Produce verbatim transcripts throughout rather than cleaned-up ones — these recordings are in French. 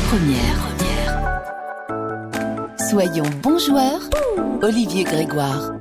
première. Soyons bons joueurs, Olivier Grégoire.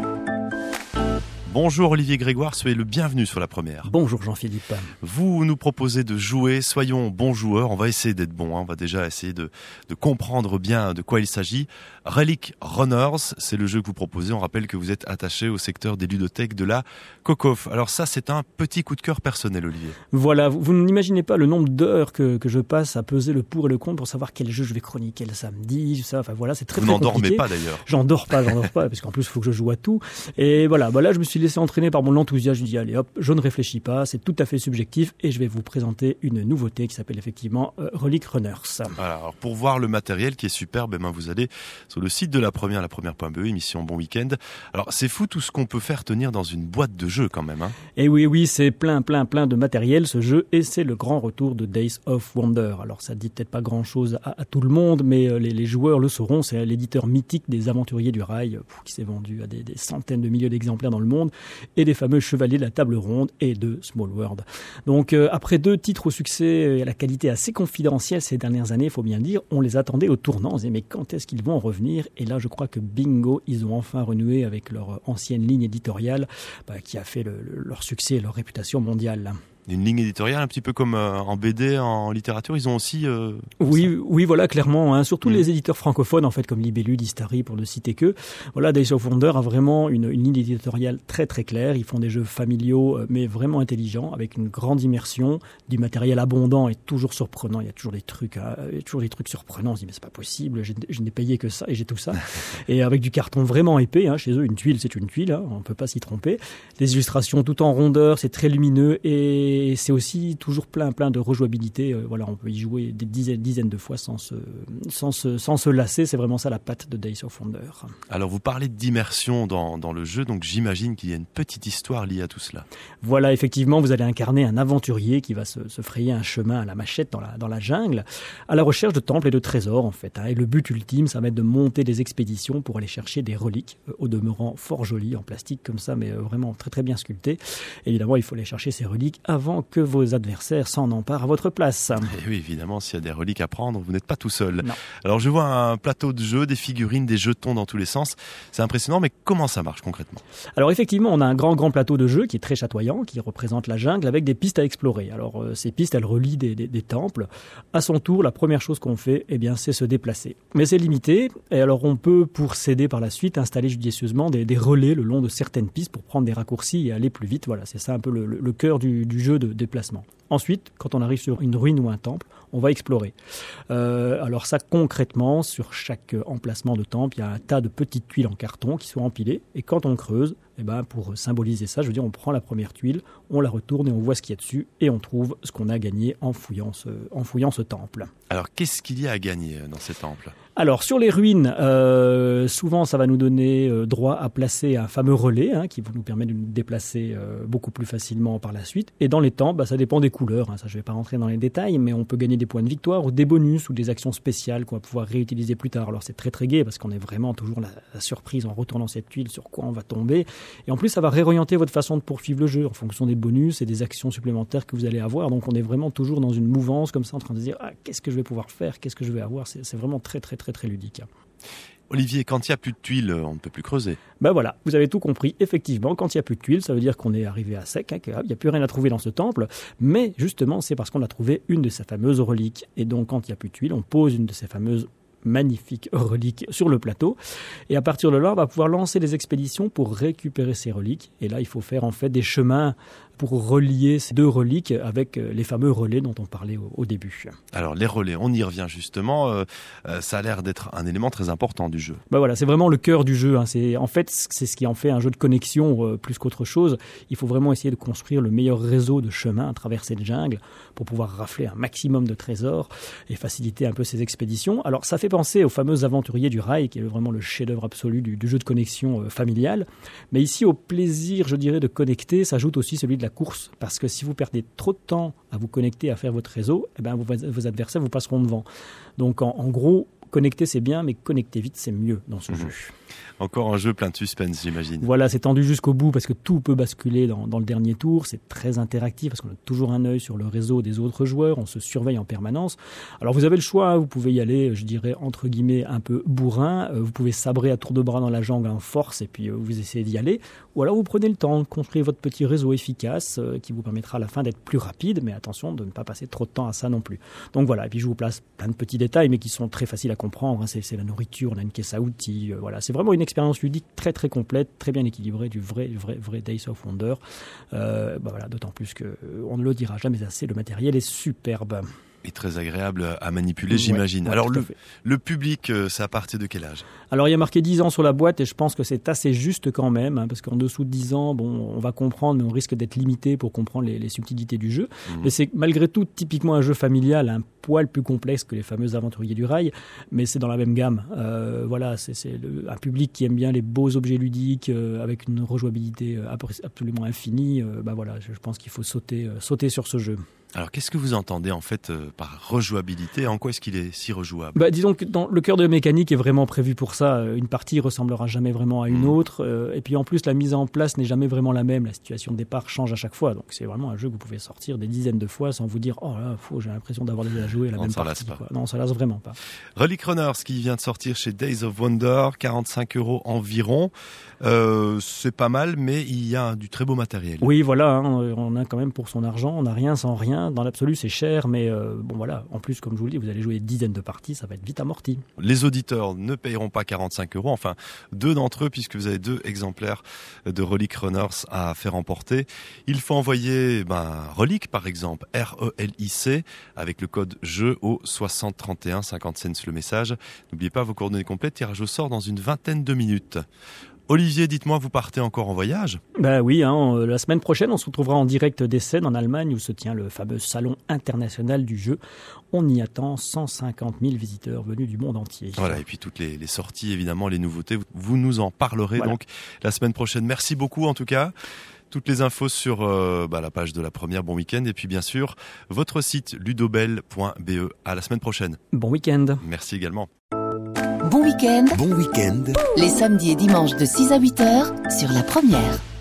Bonjour Olivier Grégoire, soyez le bienvenu sur la première. Bonjour Jean-Philippe. Vous nous proposez de jouer, soyons bons joueurs, on va essayer d'être bons, hein. On va déjà essayer de, de comprendre bien de quoi il s'agit. Relic Runners, c'est le jeu que vous proposez, on rappelle que vous êtes attaché au secteur des ludothèques de la Cocof. Alors ça c'est un petit coup de cœur personnel Olivier. Voilà, vous, vous n'imaginez pas le nombre d'heures que, que je passe à peser le pour et le contre pour savoir quel jeu je vais chroniquer le samedi, ça, enfin voilà, c'est très vous très compliqué. Vous n'endormez pas d'ailleurs. J'en dors pas, j'en dors pas, parce qu'en plus il faut que je joue à tout. Et voilà, bah là je me suis laissé entraîner par mon enthousiasme, je dis allez hop, je ne réfléchis pas, c'est tout à fait subjectif et je vais vous présenter une nouveauté qui s'appelle effectivement euh, Relic Runners. Voilà, alors pour voir le matériel qui est superbe, eh ben vous allez sur le site de la première, la première point b e, émission Bon Week-end. Alors c'est fou tout ce qu'on peut faire tenir dans une boîte de jeu quand même. Hein. Et oui, oui, c'est plein, plein, plein de matériel ce jeu et c'est le grand retour de Days of Wonder. Alors ça dit peut-être pas grand-chose à, à tout le monde, mais euh, les, les joueurs le sauront, c'est l'éditeur mythique des Aventuriers du Rail, pff, qui s'est vendu à des, des centaines de milliers d'exemplaires dans le monde, et des fameux Chevaliers de la Table Ronde et de Small World. Donc euh, après deux titres au succès et à la qualité assez confidentielle ces dernières années, il faut bien dire, on les attendait au tournant. On se disait mais quand est-ce qu'ils vont en revenir? Et là je crois que bingo, ils ont enfin renoué avec leur ancienne ligne éditoriale bah, qui a fait le, le, leur succès et leur réputation mondiale. Une ligne éditoriale un petit peu comme euh, en B D, en littérature, ils ont aussi... Euh, oui, ça. oui, voilà, clairement. Hein, surtout mmh. les éditeurs francophones, en fait, comme Libellud, Istari, pour ne citer que. Voilà, Days of Wonder a vraiment une, une ligne éditoriale très très claire. Ils font des jeux familiaux, mais vraiment intelligents, avec une grande immersion, du matériel abondant et toujours surprenant. Il y a toujours des trucs, hein, il y a toujours des trucs surprenants. On se dit mais c'est pas possible, je, je n'ai payé que ça et j'ai tout ça. Et avec du carton vraiment épais. Hein, chez eux, une tuile, c'est une tuile. Hein, on peut pas s'y tromper. Les illustrations tout en rondeur, c'est très lumineux et Et c'est aussi toujours plein, plein de rejouabilité. Euh, voilà, on peut y jouer des dizaines, dizaines de fois sans se, sans se, sans se lasser. C'est vraiment ça la patte de Days of Wonder. Alors, vous parlez d'immersion dans, dans le jeu, donc j'imagine qu'il y a une petite histoire liée à tout cela. Voilà, effectivement, vous allez incarner un aventurier qui va se, se frayer un chemin à la machette dans la, dans la jungle, à la recherche de temples et de trésors, en fait. Hein. Et le but ultime, ça va être de monter des expéditions pour aller chercher des reliques, euh, au demeurant fort jolies, en plastique comme ça, mais euh, vraiment très, très bien sculptées. Évidemment, il faut aller chercher ces reliques avant que vos adversaires s'en emparent à votre place. Et oui, évidemment, s'il y a des reliques à prendre, vous n'êtes pas tout seul. Non. Alors, je vois un plateau de jeux, des figurines, des jetons dans tous les sens. C'est impressionnant, mais comment ça marche concrètement? Alors, effectivement, on a un grand, grand plateau de jeux qui est très chatoyant, qui représente la jungle avec des pistes à explorer. Alors, euh, ces pistes, elles relient des, des, des temples. À son tour, la première chose qu'on fait, eh bien, c'est se déplacer. Mais c'est limité. Et alors, on peut, pour s'aider par la suite, installer judicieusement des, des relais le long de certaines pistes pour prendre des raccourcis et aller plus vite. Voilà, c'est ça un peu le, le, le cœur du, du jeu de déplacement. Ensuite, quand on arrive sur une ruine ou un temple, on va explorer. Euh, alors ça, concrètement, sur chaque emplacement de temple, il y a un tas de petites tuiles en carton qui sont empilées. Et quand on creuse, eh ben, pour symboliser ça, je veux dire, on prend la première tuile, on la retourne et on voit ce qu'il y a dessus et on trouve ce qu'on a gagné en fouillant ce, en fouillant ce temple. Alors, qu'est-ce qu'il y a à gagner dans ces temples ? Alors, sur les ruines, euh, souvent, ça va nous donner euh, droit à placer un fameux relais hein, qui va nous permettre de nous déplacer euh, beaucoup plus facilement par la suite. Et dans les temples, bah, ça dépend des couleurs. Hein, ça, je ne vais pas rentrer dans les détails, mais on peut gagner des points de victoire ou des bonus ou des actions spéciales qu'on va pouvoir réutiliser plus tard. Alors, c'est très, très gai parce qu'on est vraiment toujours la, la surprise en retournant cette tuile sur quoi on va tomber. Et en plus, ça va réorienter votre façon de poursuivre le jeu en fonction des bonus et des actions supplémentaires que vous allez avoir. Donc, on est vraiment toujours dans une mouvance comme ça, en train de se dire ah, qu'est-ce que je vais pouvoir faire, qu'est-ce que je vais avoir. C'est, c'est vraiment très, très, très, très ludique. Olivier, quand il n'y a plus de tuiles, on ne peut plus creuser. Ben voilà, vous avez tout compris. Effectivement, quand il n'y a plus de tuiles, ça veut dire qu'on est arrivé à sec, hein, qu'il n'y a plus rien à trouver dans ce temple. Mais justement, c'est parce qu'on a trouvé une de ces fameuses reliques. Et donc, quand il n'y a plus de tuiles, on pose une de ces fameuses magnifiques reliques sur le plateau. Et à partir de là, on va pouvoir lancer des expéditions pour récupérer ces reliques. Et là, il faut faire en fait des chemins pour relier ces deux reliques avec les fameux relais dont on parlait au, au début. Alors les relais, on y revient justement. Euh, euh, ça a l'air d'être un élément très important du jeu. Ben voilà, c'est vraiment le cœur du jeu. Hein. C'est, en fait, c'est ce qui en fait un jeu de connexion euh, plus qu'autre chose. Il faut vraiment essayer de construire le meilleur réseau de chemins à travers cette jungle pour pouvoir rafler un maximum de trésors et faciliter un peu ces expéditions. Alors ça fait penser aux fameux Aventuriers du Rail, qui est vraiment le chef-d'œuvre absolu du, du jeu de connexion euh, familial. Mais ici, au plaisir, je dirais, de connecter, s'ajoute aussi celui de la course, parce que si vous perdez trop de temps à vous connecter, à faire votre réseau, eh ben vos, vos adversaires vous passeront devant. Donc en, en gros, connecter c'est bien, mais connecter vite c'est mieux dans ce mmh. jeu. Encore un jeu plein de suspense, j'imagine. Voilà, c'est tendu jusqu'au bout parce que tout peut basculer dans, dans le dernier tour. C'est très interactif parce qu'on a toujours un œil sur le réseau des autres joueurs. On se surveille en permanence. Alors vous avez le choix, hein, vous pouvez y aller, je dirais, entre guillemets, un peu bourrin. Euh, vous pouvez sabrer à tour de bras dans la jungle en force et puis euh, vous essayez d'y aller. Ou alors vous prenez le temps de construire votre petit réseau efficace euh, qui vous permettra à la fin d'être plus rapide. Mais attention de ne pas passer trop de temps à ça non plus. Donc voilà, et puis je vous place plein de petits détails mais qui sont très faciles à comprendre. Hein. C'est, c'est la nourriture, on a une caisse à outils. Euh, voilà, c'est vraiment une expérience ludique très très complète, très bien équilibrée, du vrai vrai vrai Days of Wonder. Euh, bah voilà, d'autant plus que euh, on ne le dira jamais assez, le matériel est superbe. Et très agréable à manipuler, j'imagine. Ouais, ouais, Alors, le, le public, c'est à partir de quel âge ? Alors, il y a marqué dix ans sur la boîte et je pense que c'est assez juste quand même, hein, parce qu'en dessous de dix ans, bon, on va comprendre, mais on risque d'être limité pour comprendre les, les subtilités du jeu. Mmh. Mais c'est malgré tout typiquement un jeu familial, un poil plus complexe que les fameux Aventuriers du Rail, mais c'est dans la même gamme. Euh, voilà, c'est, c'est le, un public qui aime bien les beaux objets ludiques euh, avec une rejouabilité euh, absolument infinie. Euh, bah voilà, je, je pense qu'il faut sauter, euh, sauter sur ce jeu. Alors, qu'est-ce que vous entendez en fait euh, par rejouabilité ? En quoi est-ce qu'il est si rejouable ? Bah, disons que dans le cœur de la mécanique est vraiment prévu pour ça. Une partie ressemblera jamais vraiment à une mmh. autre. Euh, et puis en plus, la mise en place n'est jamais vraiment la même. La situation de départ change à chaque fois. Donc c'est vraiment un jeu que vous pouvez sortir des dizaines de fois sans vous dire « Oh là, fou, j'ai l'impression d'avoir déjà joué à la on même s'en partie. » lasse pas. Non, ça lasse vraiment pas. Relic Runners qui vient de sortir chez Days of Wonder, quarante-cinq euros environ. Euh, c'est pas mal, mais il y a du très beau matériel. Oui, voilà, hein, on a quand même pour son argent, on n'a rien sans rien. Dans l'absolu, c'est cher, mais euh, bon voilà. En plus, comme je vous le dis, vous allez jouer des dizaines de parties, ça va être vite amorti. Les auditeurs ne payeront pas quarante-cinq euros, enfin deux d'entre eux, puisque vous avez deux exemplaires de Relic Runners à faire emporter. Il faut envoyer ben, Relic, par exemple, R E L I C, avec le code jeu au soixante trente et un, cinquante cents le message. N'oubliez pas vos coordonnées complètes, tirage au sort dans une vingtaine de minutes. Olivier, dites-moi, vous partez encore en voyage ? Ben oui, hein, la semaine prochaine, on se retrouvera en direct d'Essen, en Allemagne, où se tient le fameux salon international du jeu. On y attend cent cinquante mille visiteurs venus du monde entier. Voilà, et puis toutes les, les sorties, évidemment, les nouveautés, vous nous en parlerez voilà. donc la semaine prochaine. Merci beaucoup en tout cas. Toutes les infos sur euh, bah, la page de la première, bon week-end. Et puis bien sûr, votre site ludobel point b e. À la semaine prochaine. Bon week-end. Merci également. Bon week-end. Bon week-end. Les samedis et dimanches de six à huit heures sur la première.